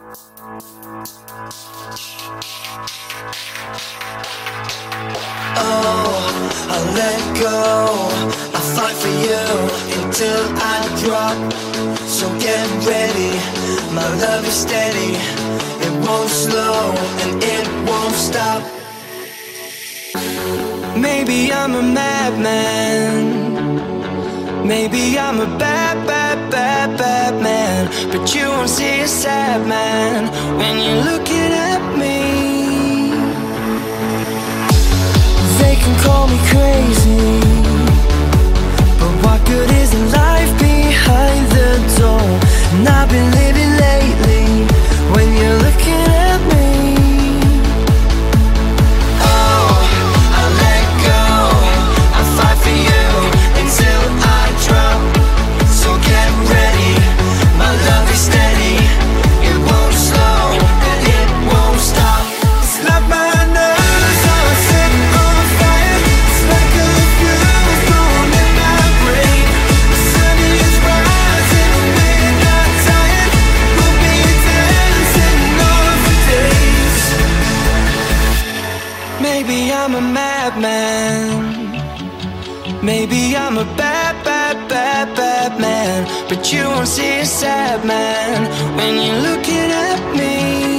I'll let go, I'll fight for you until I drop. So get ready, my love is steady. It won't slow and it won't stop. Maybe I'm a madman, maybe I'm a bad man, but you won't see a sad man when you're looking at me. They can call me crazy, but what good is a life behind the door? And I've been living lately when you're looking at me. Oh, I'll let go, I'll fight for you until I drop. So get ready, my love is steady. It won't slow and it won't stop. It's like my nerves are set on fire. It's like a fuse blown in my brain. The sun is rising and we're not tired. We'll be dancing all for days. Maybe I'm a madman, maybe I'm a bad man, but you won't see a sad man when you're looking at me.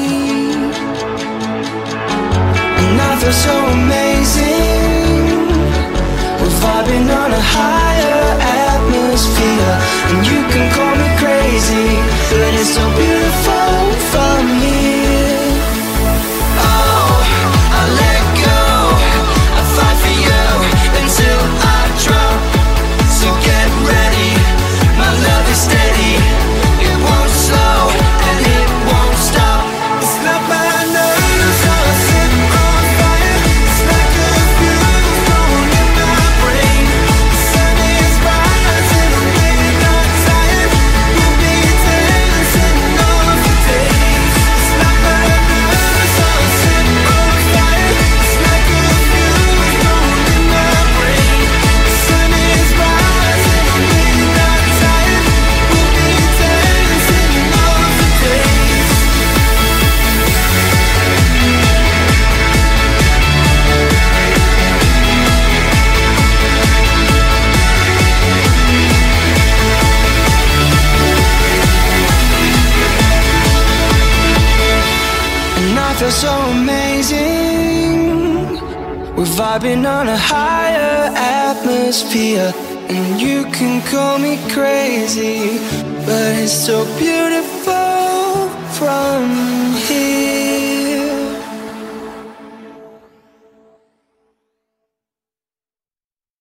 And I feel so amazing, we're vibing on a higher atmosphere. And you can call me crazy, but it's so beautiful from here. Oh, I'll let go, I'll fight for you until I drop. So get ready, my love is steady. It won't slow and it won't stop. It's like my nerves are set on fire. It's like a fuse blown in my brain. The sun is rising and we're not tired. We'll be dancing all for days. It's like my nerves are set on fire. It's like a fuse blown in my brain. The sun is rising and we're not tired. We'll be dancing all for days. And I feel so amazing, we're vibing on a higher atmosphere. And you can call me crazy, but it's so beautiful from